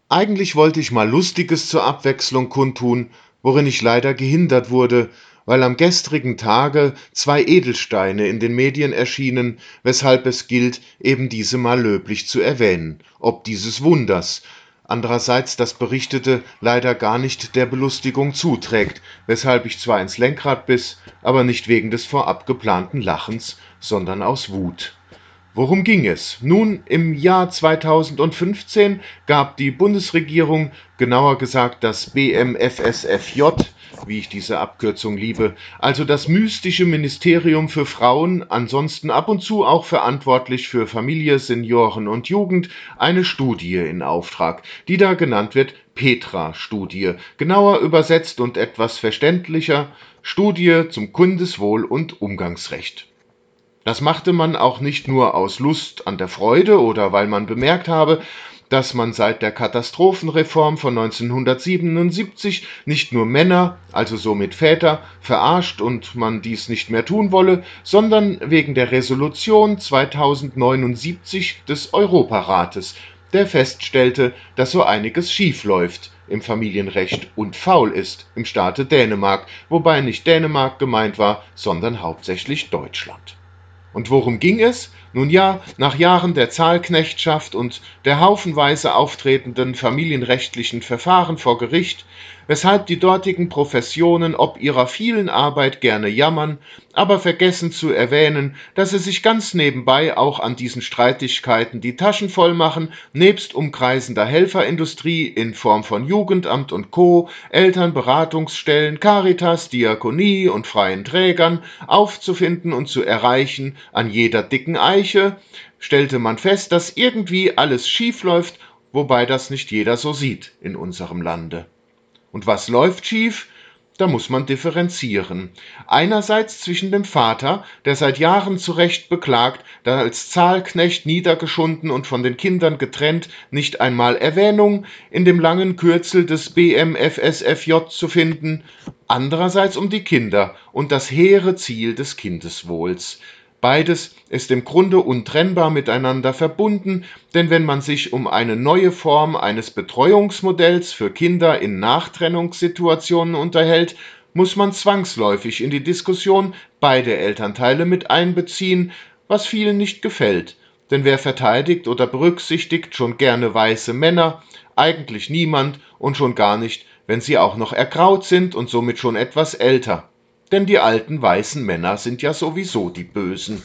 Eigentlich wollte ich mal Lustiges zur Abwechslung kundtun, worin ich leider gehindert wurde, weil am gestrigen Tage 2 Edelsteine in den Medien erschienen, weshalb es gilt, eben diese mal löblich zu erwähnen, ob dieses Wunders. Andererseits das Berichtete leider gar nicht der Belustigung zuträgt, weshalb ich zwar ins Lenkrad biss, aber nicht wegen des vorab geplanten Lachens, sondern aus Wut. Worum ging es? Nun, im Jahr 2015 gab die Bundesregierung, genauer gesagt das BMFSFJ, wie ich diese Abkürzung liebe, also das mystische Ministerium für Frauen, ansonsten ab und zu auch verantwortlich für Familie, Senioren und Jugend, eine Studie in Auftrag, die da genannt wird Petra-Studie, genauer übersetzt und etwas verständlicher Studie zum Kindeswohl und Umgangsrecht. Das machte man auch nicht nur aus Lust an der Freude oder weil man bemerkt habe, dass man seit der Katastrophenreform von 1977 nicht nur Männer, also somit Väter, verarscht und man dies nicht mehr tun wolle, sondern wegen der Resolution 2079 des Europarates, der feststellte, dass so einiges schief läuft im Familienrecht und faul ist im Staate Dänemark, wobei nicht Dänemark gemeint war, sondern hauptsächlich Deutschland. Und worum ging es? Nun ja, nach Jahren der Zahlknechtschaft und der haufenweise auftretenden familienrechtlichen Verfahren vor Gericht, weshalb die dortigen Professionen ob ihrer vielen Arbeit gerne jammern, aber vergessen zu erwähnen, dass sie sich ganz nebenbei auch an diesen Streitigkeiten die Taschen voll machen, nebst umkreisender Helferindustrie in Form von Jugendamt und Co., Elternberatungsstellen, Caritas, Diakonie und freien Trägern aufzufinden und zu erreichen. An jeder dicken Eiche stellte man fest, dass irgendwie alles schief läuft, wobei das nicht jeder so sieht in unserem Lande. Und was läuft schief? Da muss man differenzieren. Einerseits zwischen dem Vater, der seit Jahren zu Recht beklagt, da als Zahlknecht niedergeschunden und von den Kindern getrennt nicht einmal Erwähnung in dem langen Kürzel des BMFSFJ zu finden, andererseits um die Kinder und das hehre Ziel des Kindeswohls. Beides ist im Grunde untrennbar miteinander verbunden, denn wenn man sich um eine neue Form eines Betreuungsmodells für Kinder in Nachtrennungssituationen unterhält, muss man zwangsläufig in die Diskussion beide Elternteile mit einbeziehen, was vielen nicht gefällt. Denn wer verteidigt oder berücksichtigt schon gerne weiße Männer? Eigentlich niemand und schon gar nicht, wenn sie auch noch ergraut sind und somit schon etwas älter. Denn die alten weißen Männer sind ja sowieso die Bösen.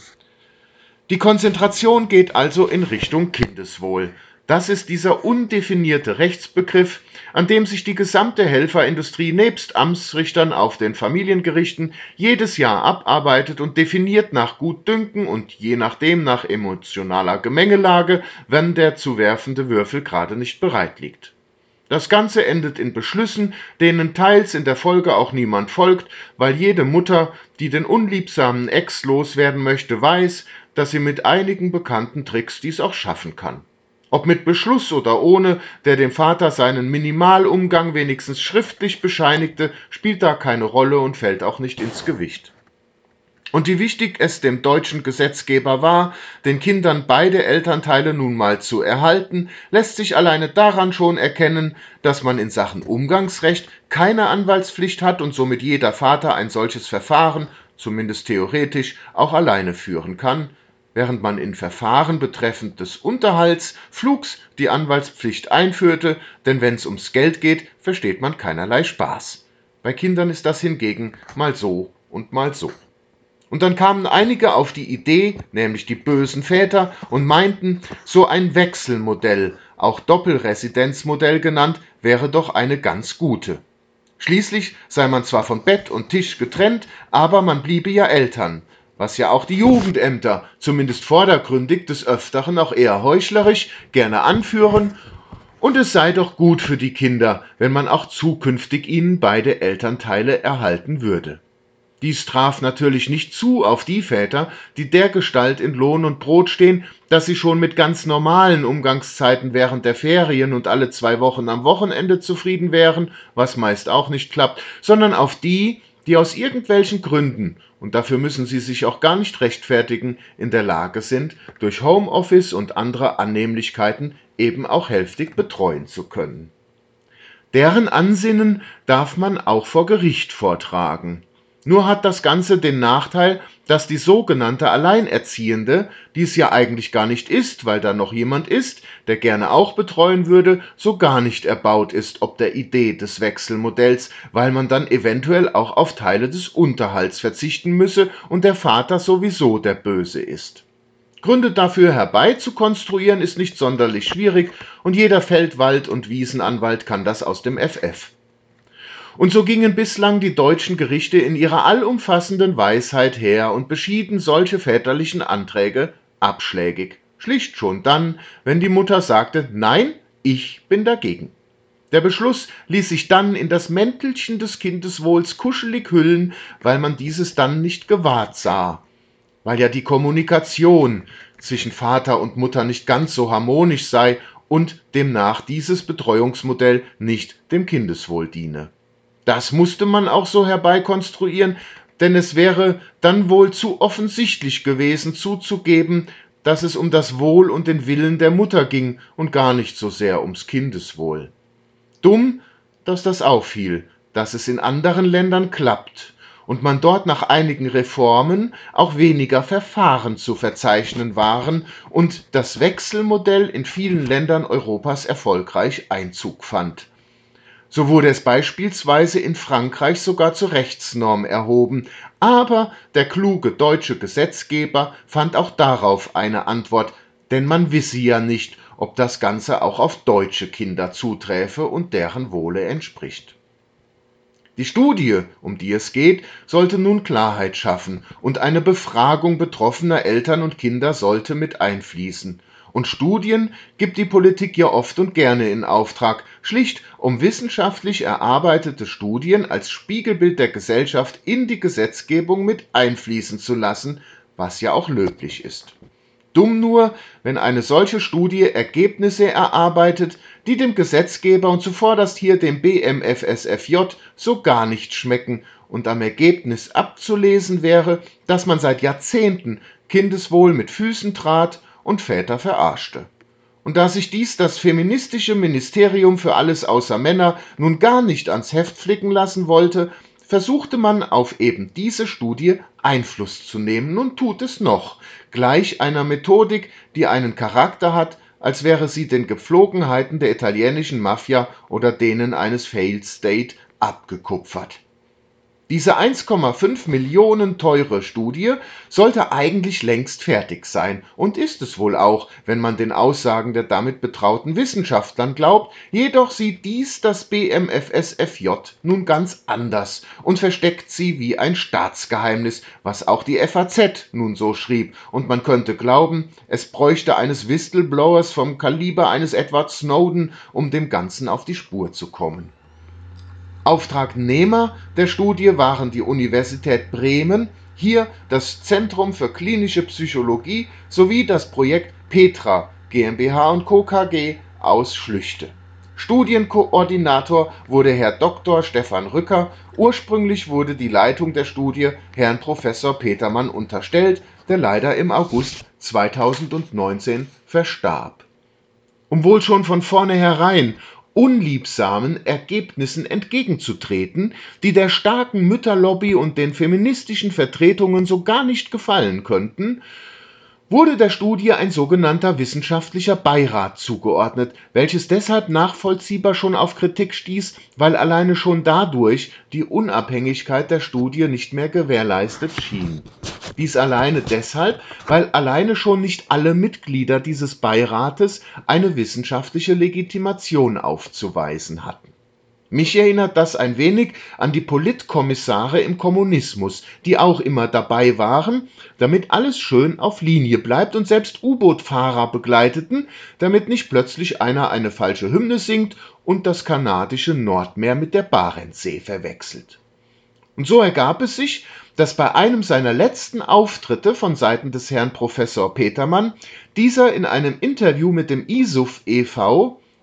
Die Konzentration geht also in Richtung Kindeswohl. Das ist dieser undefinierte Rechtsbegriff, an dem sich die gesamte Helferindustrie nebst Amtsrichtern auf den Familiengerichten jedes Jahr abarbeitet und definiert nach Gutdünken und je nachdem nach emotionaler Gemengelage, wenn der zu werfende Würfel gerade nicht bereit liegt. Das Ganze endet in Beschlüssen, denen teils in der Folge auch niemand folgt, weil jede Mutter, die den unliebsamen Ex loswerden möchte, weiß, dass sie mit einigen bekannten Tricks dies auch schaffen kann. Ob mit Beschluss oder ohne, der dem Vater seinen Minimalumgang wenigstens schriftlich bescheinigte, spielt da keine Rolle und fällt auch nicht ins Gewicht. Und wie wichtig es dem deutschen Gesetzgeber war, den Kindern beide Elternteile nun mal zu erhalten, lässt sich alleine daran schon erkennen, dass man in Sachen Umgangsrecht keine Anwaltspflicht hat und somit jeder Vater ein solches Verfahren, zumindest theoretisch, auch alleine führen kann, während man in Verfahren betreffend des Unterhalts flugs die Anwaltspflicht einführte, denn wenn es ums Geld geht, versteht man keinerlei Spaß. Bei Kindern ist das hingegen mal so und mal so. Und dann kamen einige auf die Idee, nämlich die bösen Väter, und meinten, so ein Wechselmodell, auch Doppelresidenzmodell genannt, wäre doch eine ganz gute. Schließlich sei man zwar von Bett und Tisch getrennt, aber man bliebe ja Eltern, was ja auch die Jugendämter, zumindest vordergründig des Öfteren auch eher heuchlerisch, gerne anführen, und es sei doch gut für die Kinder, wenn man auch zukünftig ihnen beide Elternteile erhalten würde. Dies traf natürlich nicht zu auf die Väter, die dergestalt in Lohn und Brot stehen, dass sie schon mit ganz normalen Umgangszeiten während der Ferien und alle 2 Wochen am Wochenende zufrieden wären, was meist auch nicht klappt, sondern auf die, die aus irgendwelchen Gründen, und dafür müssen sie sich auch gar nicht rechtfertigen, in der Lage sind, durch Homeoffice und andere Annehmlichkeiten eben auch hälftig betreuen zu können. Deren Ansinnen darf man auch vor Gericht vortragen. Nur hat das Ganze den Nachteil, dass die sogenannte Alleinerziehende, die es ja eigentlich gar nicht ist, weil da noch jemand ist, der gerne auch betreuen würde, so gar nicht erbaut ist ob der Idee des Wechselmodells, weil man dann eventuell auch auf Teile des Unterhalts verzichten müsse und der Vater sowieso der Böse ist. Gründe dafür herbeizukonstruieren ist nicht sonderlich schwierig und jeder Feld-, Wald- und Wiesenanwalt kann das aus dem FF. Und so gingen bislang die deutschen Gerichte in ihrer allumfassenden Weisheit her und beschieden solche väterlichen Anträge abschlägig. Schlicht schon dann, wenn die Mutter sagte, nein, ich bin dagegen. Der Beschluss ließ sich dann in das Mäntelchen des Kindeswohls kuschelig hüllen, weil man dieses dann nicht gewahrt sah. Weil ja die Kommunikation zwischen Vater und Mutter nicht ganz so harmonisch sei und demnach dieses Betreuungsmodell nicht dem Kindeswohl diene. Das musste man auch so herbeikonstruieren, denn es wäre dann wohl zu offensichtlich gewesen zuzugeben, dass es um das Wohl und den Willen der Mutter ging und gar nicht so sehr ums Kindeswohl. Dumm, dass das auffiel, dass es in anderen Ländern klappt und man dort nach einigen Reformen auch weniger Verfahren zu verzeichnen waren und das Wechselmodell in vielen Ländern Europas erfolgreich Einzug fand. So wurde es beispielsweise in Frankreich sogar zur Rechtsnorm erhoben, aber der kluge deutsche Gesetzgeber fand auch darauf eine Antwort, denn man wisse ja nicht, ob das Ganze auch auf deutsche Kinder zuträfe und deren Wohle entspricht. Die Studie, um die es geht, sollte nun Klarheit schaffen und eine Befragung betroffener Eltern und Kinder sollte mit einfließen. Und Studien gibt die Politik ja oft und gerne in Auftrag, schlicht um wissenschaftlich erarbeitete Studien als Spiegelbild der Gesellschaft in die Gesetzgebung mit einfließen zu lassen, was ja auch löblich ist. Dumm nur, wenn eine solche Studie Ergebnisse erarbeitet, die dem Gesetzgeber und zuvorderst hier dem BMFSFJ so gar nicht schmecken und am Ergebnis abzulesen wäre, dass man seit Jahrzehnten Kindeswohl mit Füßen trat und Väter verarschte. Und da sich dies das feministische Ministerium für alles außer Männer nun gar nicht ans Heft flicken lassen wollte, versuchte man auf eben diese Studie Einfluss zu nehmen und tut es noch, gleich einer Methodik, die einen Charakter hat, als wäre sie den Gepflogenheiten der italienischen Mafia oder denen eines Failed State abgekupfert. Diese 1,5 Millionen teure Studie sollte eigentlich längst fertig sein und ist es wohl auch, wenn man den Aussagen der damit betrauten Wissenschaftlern glaubt, jedoch sieht dies das BMFSFJ nun ganz anders und versteckt sie wie ein Staatsgeheimnis, was auch die FAZ nun so schrieb, und man könnte glauben, es bräuchte eines Whistleblowers vom Kaliber eines Edward Snowden, um dem Ganzen auf die Spur zu kommen. Auftragnehmer der Studie waren die Universität Bremen, hier das Zentrum für klinische Psychologie sowie das Projekt Petra GmbH & Co. KG aus Schlüchte. Studienkoordinator wurde Herr Dr. Stefan Rücker, ursprünglich wurde die Leitung der Studie Herrn Professor Petermann unterstellt, der leider im August 2019 verstarb. Um wohl schon von vornherein unliebsamen Ergebnissen entgegenzutreten, die der starken Mütterlobby und den feministischen Vertretungen so gar nicht gefallen könnten, wurde der Studie ein sogenannter wissenschaftlicher Beirat zugeordnet, welches deshalb nachvollziehbar schon auf Kritik stieß, weil alleine schon dadurch die Unabhängigkeit der Studie nicht mehr gewährleistet schien. Dies alleine deshalb, weil alleine schon nicht alle Mitglieder dieses Beirates eine wissenschaftliche Legitimation aufzuweisen hatten. Mich erinnert das ein wenig an die Politkommissare im Kommunismus, die auch immer dabei waren, damit alles schön auf Linie bleibt und selbst U-Boot-Fahrer begleiteten, damit nicht plötzlich einer eine falsche Hymne singt und das kanadische Nordmeer mit der Barentssee verwechselt. Und so ergab es sich, dass bei einem seiner letzten Auftritte von Seiten des Herrn Professor Petermann dieser in einem Interview mit dem ISUF e.V.,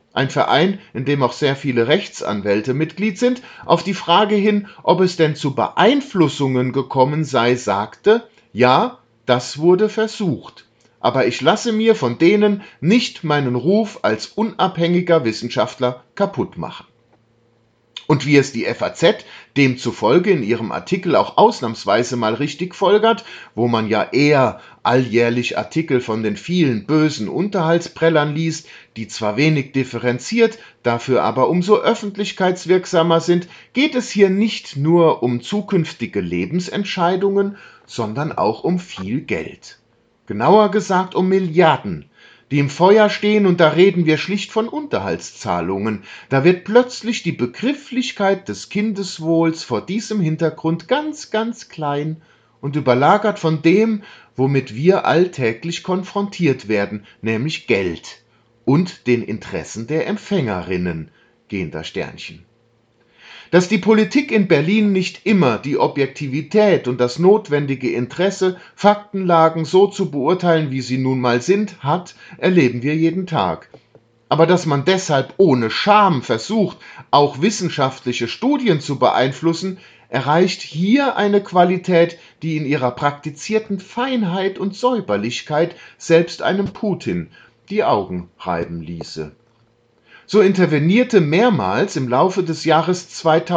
ein Verein, in dem auch sehr viele Rechtsanwälte Mitglied sind, auf die Frage hin, ob es denn zu Beeinflussungen gekommen sei, sagte: Ja, das wurde versucht, aber ich lasse mir von denen nicht meinen Ruf als unabhängiger Wissenschaftler kaputt machen. Und wie es die FAZ demzufolge in ihrem Artikel auch ausnahmsweise mal richtig folgert, wo man ja eher alljährlich Artikel von den vielen bösen Unterhaltsprellern liest, die zwar wenig differenziert, dafür aber umso öffentlichkeitswirksamer sind, geht es hier nicht nur um zukünftige Lebensentscheidungen, sondern auch um viel Geld. Genauer gesagt um Milliarden, die im Feuer stehen, und da reden wir schlicht von Unterhaltszahlungen. Da wird plötzlich die Begrifflichkeit des Kindeswohls vor diesem Hintergrund ganz, ganz klein und überlagert von dem, womit wir alltäglich konfrontiert werden, nämlich Geld und den Interessen der Empfängerinnen gehender Sternchen. Dass die Politik in Berlin nicht immer die Objektivität und das notwendige Interesse, Faktenlagen so zu beurteilen, wie sie nun mal sind, hat, erleben wir jeden Tag. Aber dass man deshalb ohne Scham versucht, auch wissenschaftliche Studien zu beeinflussen, erreicht hier eine Qualität, die in ihrer praktizierten Feinheit und Säuberlichkeit selbst einem Putin die Augen reiben ließe. So intervenierte mehrmals im Laufe des Jahres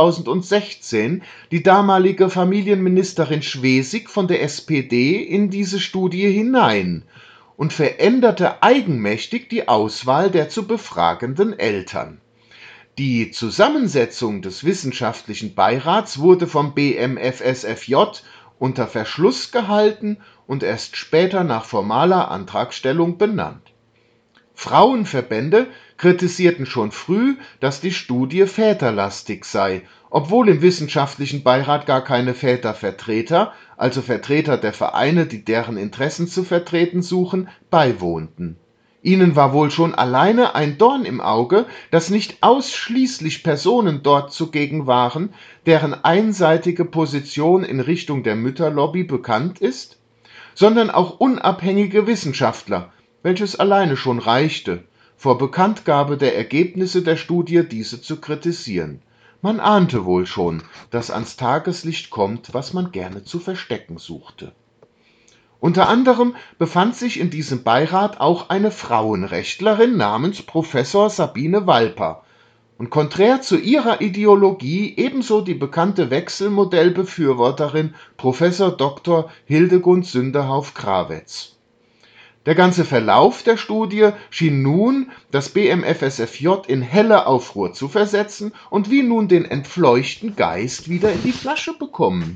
2016 die damalige Familienministerin Schwesig von der SPD in diese Studie hinein und veränderte eigenmächtig die Auswahl der zu befragenden Eltern. Die Zusammensetzung des wissenschaftlichen Beirats wurde vom BMFSFJ unter Verschluss gehalten und erst später nach formaler Antragstellung benannt. Frauenverbände kritisierten schon früh, dass die Studie väterlastig sei, obwohl im wissenschaftlichen Beirat gar keine Vätervertreter, also Vertreter der Vereine, die deren Interessen zu vertreten suchen, beiwohnten. Ihnen war wohl schon alleine ein Dorn im Auge, dass nicht ausschließlich Personen dort zugegen waren, deren einseitige Position in Richtung der Mütterlobby bekannt ist, sondern auch unabhängige Wissenschaftler, welches alleine schon reichte, vor Bekanntgabe der Ergebnisse der Studie diese zu kritisieren. Man ahnte wohl schon, dass ans Tageslicht kommt, was man gerne zu verstecken suchte. Unter anderem befand sich in diesem Beirat auch eine Frauenrechtlerin namens Professor Sabine Walper und konträr zu ihrer Ideologie ebenso die bekannte Wechselmodellbefürworterin Professor Dr. Hildegund Sünderhauf-Krawetz. Der ganze Verlauf der Studie schien nun das BMFSFJ in helle Aufruhr zu versetzen und wie nun den entfleuchten Geist wieder in die Flasche bekommen.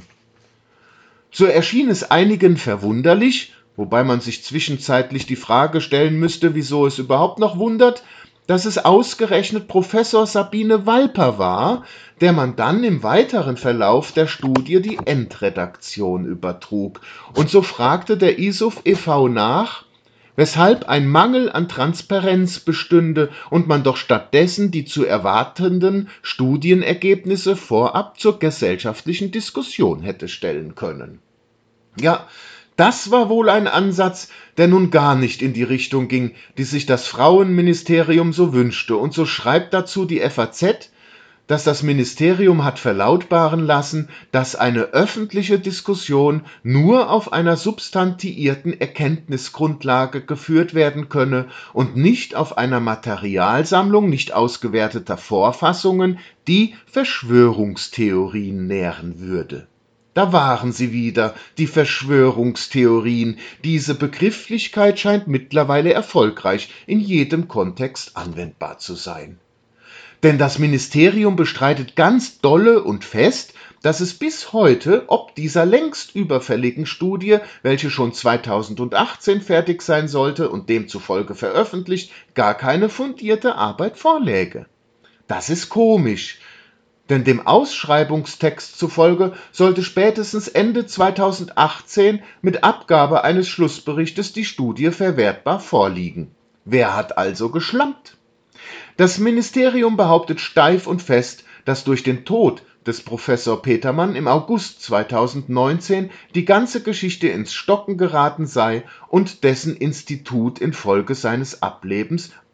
So erschien es einigen verwunderlich, wobei man sich zwischenzeitlich die Frage stellen müsste, wieso es überhaupt noch wundert, dass es ausgerechnet Professor Sabine Walper war, der man dann im weiteren Verlauf der Studie die Endredaktion übertrug. Und so fragte der ISUF e.V. nach, weshalb ein Mangel an Transparenz bestünde und man doch stattdessen die zu erwartenden Studienergebnisse vorab zur gesellschaftlichen Diskussion hätte stellen können. Ja, das war wohl ein Ansatz, der nun gar nicht in die Richtung ging, die sich das Frauenministerium so wünschte, und so schreibt dazu die FAZ, dass das Ministerium hat verlautbaren lassen, dass eine öffentliche Diskussion nur auf einer substantiierten Erkenntnisgrundlage geführt werden könne und nicht auf einer Materialsammlung nicht ausgewerteter Vorfassungen, die Verschwörungstheorien nähren würde. Da waren sie wieder, die Verschwörungstheorien. Diese Begrifflichkeit scheint mittlerweile erfolgreich in jedem Kontext anwendbar zu sein. Denn das Ministerium bestreitet ganz dolle und fest, dass es bis heute ob dieser längst überfälligen Studie, welche schon 2018 fertig sein sollte und demzufolge veröffentlicht, gar keine fundierte Arbeit vorläge. Das ist komisch, denn dem Ausschreibungstext zufolge sollte spätestens Ende 2018 mit Abgabe eines Schlussberichtes die Studie verwertbar vorliegen. Wer hat also geschlampt? Das Ministerium behauptet steif und fest, dass durch den Tod des Professor Petermann im August 2019 die ganze Geschichte ins Stocken geraten sei und dessen Institut infolge seines Ablebens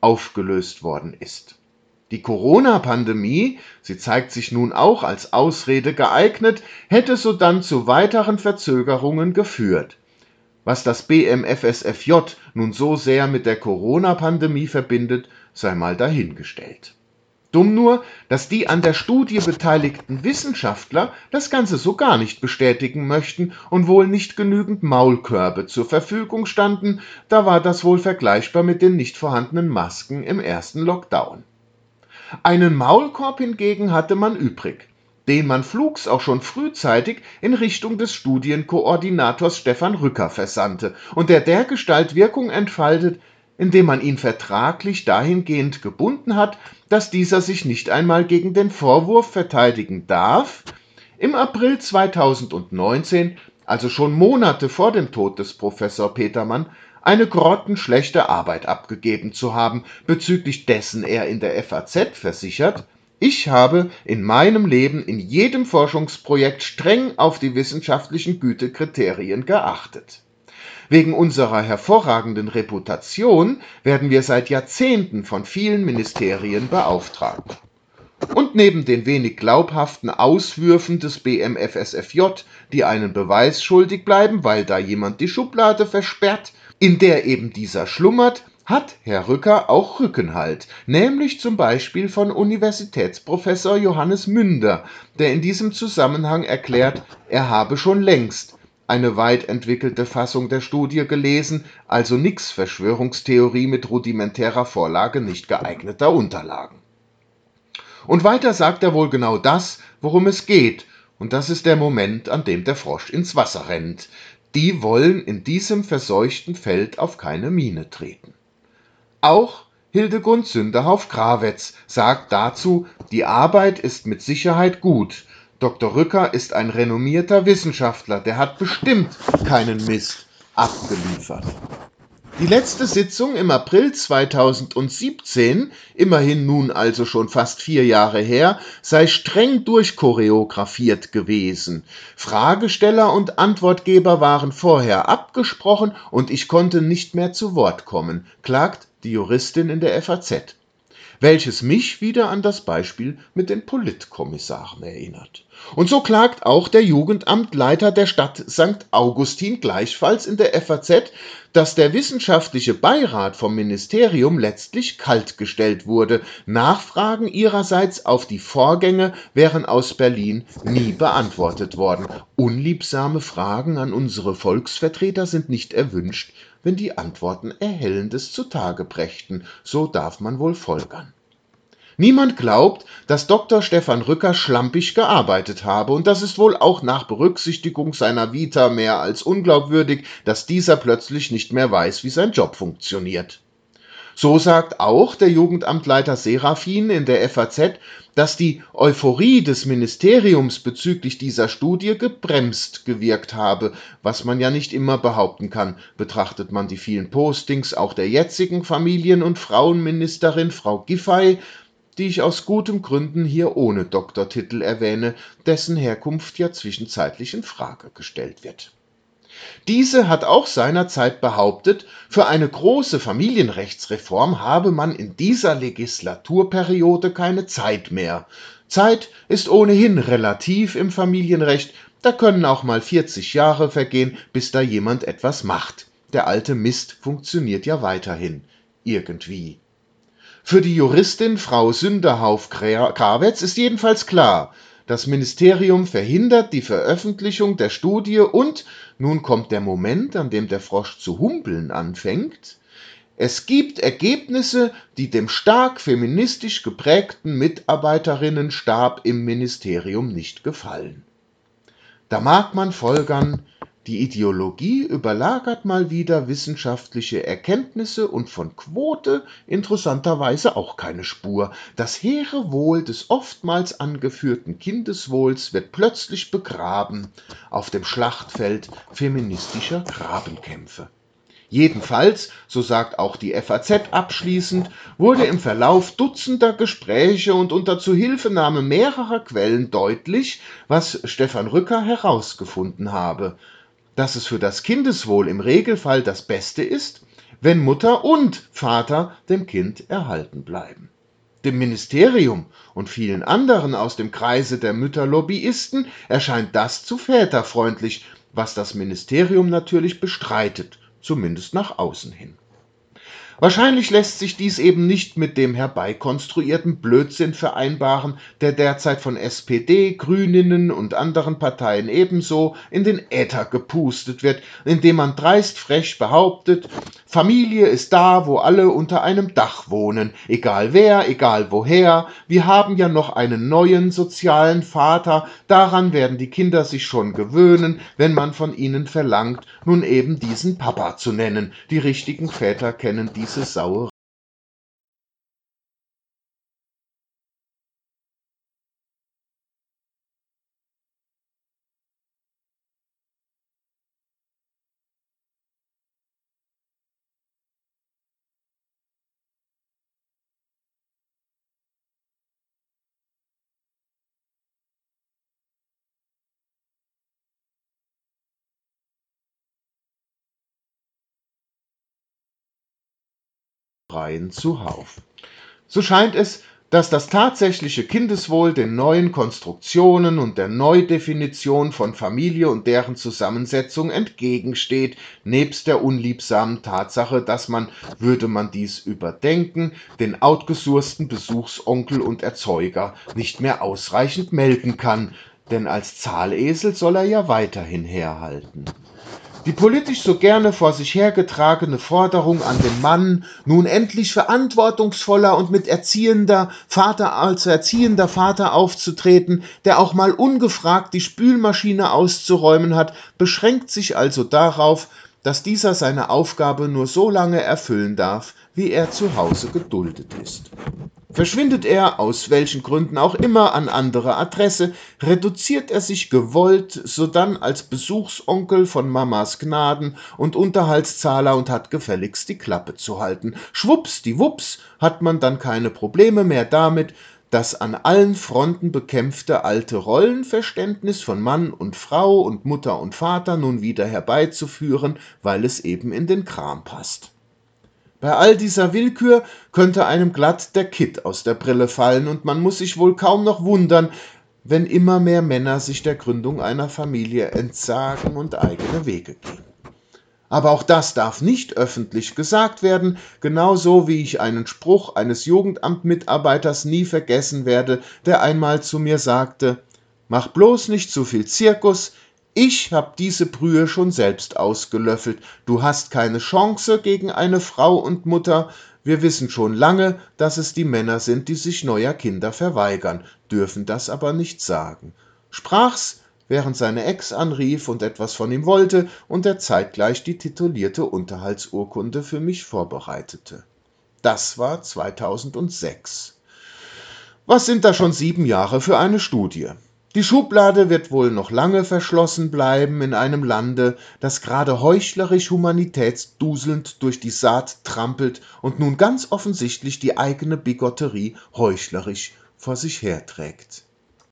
aufgelöst worden ist. Die Corona-Pandemie, sie zeigt sich nun auch als Ausrede geeignet, hätte sodann zu weiteren Verzögerungen geführt. Was das BMFSFJ nun so sehr mit der Corona-Pandemie verbindet, sei mal dahingestellt. Dumm nur, dass die an der Studie beteiligten Wissenschaftler das Ganze so gar nicht bestätigen möchten und wohl nicht genügend Maulkörbe zur Verfügung standen, da war das wohl vergleichbar mit den nicht vorhandenen Masken im ersten Lockdown. Einen Maulkorb hingegen hatte man übrig, den man flugs auch schon frühzeitig in Richtung des Studienkoordinators Stefan Rücker versandte und der dergestalt Wirkung entfaltet, indem man ihn vertraglich dahingehend gebunden hat, dass dieser sich nicht einmal gegen den Vorwurf verteidigen darf, im April 2019, also schon Monate vor dem Tod des Professor Petermann, eine grottenschlechte Arbeit abgegeben zu haben, bezüglich dessen er in der FAZ versichert: Ich habe in meinem Leben in jedem Forschungsprojekt streng auf die wissenschaftlichen Gütekriterien geachtet. Wegen unserer hervorragenden Reputation werden wir seit Jahrzehnten von vielen Ministerien beauftragt. Und neben den wenig glaubhaften Auswürfen des BMFSFJ, die einen Beweis schuldig bleiben, weil da jemand die Schublade versperrt, in der eben dieser schlummert, hat Herr Rücker auch Rückenhalt, nämlich zum Beispiel von Universitätsprofessor Johannes Münder, der in diesem Zusammenhang erklärt, er habe schon längst eine weit entwickelte Fassung der Studie gelesen, also nix Verschwörungstheorie mit rudimentärer Vorlage nicht geeigneter Unterlagen. Und weiter sagt er wohl genau das, worum es geht, und das ist der Moment, an dem der Frosch ins Wasser rennt. Die wollen in diesem verseuchten Feld auf keine Mine treten. Auch Hildegund Sünderhauf-Grawetz sagt dazu, die Arbeit ist mit Sicherheit gut. Dr. Rücker ist ein renommierter Wissenschaftler, der hat bestimmt keinen Mist abgeliefert. Die letzte Sitzung im April 2017, immerhin nun also schon fast 4 Jahre her, sei streng durchchoreografiert gewesen. Fragesteller und Antwortgeber waren vorher abgesprochen und ich konnte nicht mehr zu Wort kommen, klagt die Juristin in der FAZ. Welches mich wieder an das Beispiel mit den Politkommissaren erinnert. Und so klagt auch der Jugendamtleiter der Stadt St. Augustin gleichfalls in der FAZ, dass der wissenschaftliche Beirat vom Ministerium letztlich kaltgestellt wurde. Nachfragen ihrerseits auf die Vorgänge wären aus Berlin nie beantwortet worden. Unliebsame Fragen an unsere Volksvertreter sind nicht erwünscht, wenn die Antworten Erhellendes zutage brächten, so darf man wohl folgern. Niemand glaubt, dass Dr. Stefan Rücker schlampig gearbeitet habe, und das ist wohl auch nach Berücksichtigung seiner Vita mehr als unglaubwürdig, dass dieser plötzlich nicht mehr weiß, wie sein Job funktioniert. So sagt auch der Jugendamtleiter Serafin in der FAZ, dass die Euphorie des Ministeriums bezüglich dieser Studie gebremst gewirkt habe, was man ja nicht immer behaupten kann, betrachtet man die vielen Postings auch der jetzigen Familien- und Frauenministerin Frau Giffey, die ich aus guten Gründen hier ohne Doktortitel erwähne, dessen Herkunft ja zwischenzeitlich in Frage gestellt wird. Diese hat auch seinerzeit behauptet, für eine große Familienrechtsreform habe man in dieser Legislaturperiode keine Zeit mehr. Zeit ist ohnehin relativ im Familienrecht, da können auch mal 40 Jahre vergehen, bis da jemand etwas macht. Der alte Mist funktioniert ja weiterhin. Irgendwie. Für die Juristin Frau Sünderhauf-Grawetz ist jedenfalls klar, das Ministerium verhindert die Veröffentlichung der Studie und, nun kommt der Moment, an dem der Frosch zu humpeln anfängt, es gibt Ergebnisse, die dem stark feministisch geprägten Mitarbeiterinnenstab im Ministerium nicht gefallen. Da mag man folgern, die Ideologie überlagert mal wieder wissenschaftliche Erkenntnisse und von Quote interessanterweise auch keine Spur. Das hehre Wohl des oftmals angeführten Kindeswohls wird plötzlich begraben auf dem Schlachtfeld feministischer Grabenkämpfe. Jedenfalls, so sagt auch die FAZ abschließend, wurde im Verlauf dutzender Gespräche und unter Zuhilfenahme mehrerer Quellen deutlich, was Stefan Rücker herausgefunden habe: Dass es für das Kindeswohl im Regelfall das Beste ist, wenn Mutter und Vater dem Kind erhalten bleiben. Dem Ministerium und vielen anderen aus dem Kreise der Mütterlobbyisten erscheint das zu väterfreundlich, was das Ministerium natürlich bestreitet, zumindest nach außen hin. Wahrscheinlich lässt sich dies eben nicht mit dem herbeikonstruierten Blödsinn vereinbaren, der derzeit von SPD, Grüninnen und anderen Parteien ebenso in den Äther gepustet wird, indem man dreist frech behauptet, Familie ist da, wo alle unter einem Dach wohnen, egal wer, egal woher, wir haben ja noch einen neuen sozialen Vater, daran werden die Kinder sich schon gewöhnen, wenn man von ihnen verlangt, nun eben diesen Papa zu nennen. Die richtigen Väter kennen diese Sauerei. Zuhauf. So scheint es, dass das tatsächliche Kindeswohl den neuen Konstruktionen und der Neudefinition von Familie und deren Zusammensetzung entgegensteht, nebst der unliebsamen Tatsache, dass man, würde man dies überdenken, den outgesourcten Besuchsonkel und Erzeuger nicht mehr ausreichend melken kann, denn als Zahlesel soll er ja weiterhin herhalten. Die politisch so gerne vor sich hergetragene Forderung an den Mann, nun endlich verantwortungsvoller und mit erziehender Vater als erziehender Vater aufzutreten, der auch mal ungefragt die Spülmaschine auszuräumen hat, beschränkt sich also darauf, dass dieser seine Aufgabe nur so lange erfüllen darf, wie er zu Hause geduldet ist. Verschwindet er, aus welchen Gründen auch immer, an andere Adresse, reduziert er sich gewollt sodann als Besuchsonkel von Mamas Gnaden und Unterhaltszahler und hat gefälligst die Klappe zu halten. Schwuppsdiwupps hat man dann keine Probleme mehr damit, das an allen Fronten bekämpfte alte Rollenverständnis von Mann und Frau und Mutter und Vater nun wieder herbeizuführen, weil es eben in den Kram passt. Bei all dieser Willkür könnte einem glatt der Kitt aus der Brille fallen, und man muss sich wohl kaum noch wundern, wenn immer mehr Männer sich der Gründung einer Familie entsagen und eigene Wege gehen. Aber auch das darf nicht öffentlich gesagt werden, genauso wie ich einen Spruch eines Jugendamtmitarbeiters nie vergessen werde, der einmal zu mir sagte: Mach bloß nicht zu viel Zirkus, ich hab diese Brühe schon selbst ausgelöffelt, du hast keine Chance gegen eine Frau und Mutter, wir wissen schon lange, dass es die Männer sind, die sich neuer Kinder verweigern, dürfen das aber nicht sagen. Sprach's, während seine Ex anrief und etwas von ihm wollte und er zeitgleich die titulierte Unterhaltsurkunde für mich vorbereitete. Das war 2006. Was sind da schon 7 Jahre für eine Studie? Die Schublade wird wohl noch lange verschlossen bleiben in einem Lande, das gerade heuchlerisch humanitätsduselnd durch die Saat trampelt und nun ganz offensichtlich die eigene Bigotterie heuchlerisch vor sich herträgt.